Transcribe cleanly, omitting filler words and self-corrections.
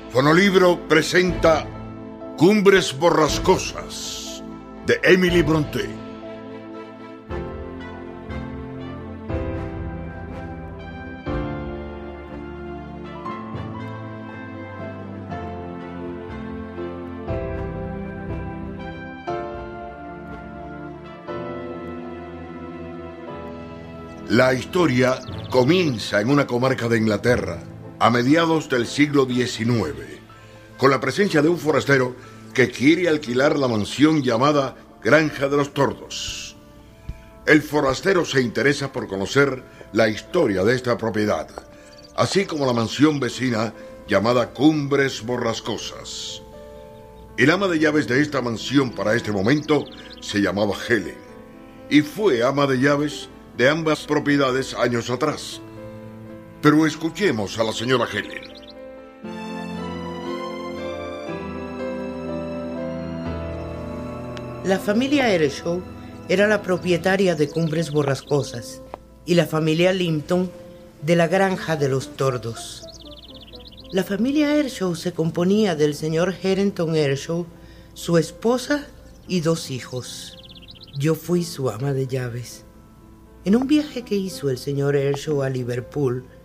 Fonolibro presenta Cumbres Borrascosas, de Emily Brontë. La historia comienza en una comarca de Inglaterra, a mediados del siglo XIX, con la presencia de un forastero que quiere alquilar la mansión llamada Granja de los Tordos. El forastero se interesa por conocer la historia de esta propiedad, así como la mansión vecina llamada Cumbres Borrascosas. El ama de llaves de esta mansión para este momento se llamaba Helen, y fue ama de llaves de ambas propiedades años atrás. Pero escuchemos a la señora Helen. La familia Ershaw era la propietaria de Cumbres Borrascosas y la familia Limpton de la Granja de los Tordos. La familia Ershaw se componía del señor Harrington Ershaw, su esposa y 2 hijos. Yo fui su ama de llaves. En un viaje que hizo el señor Ershaw a Liverpool,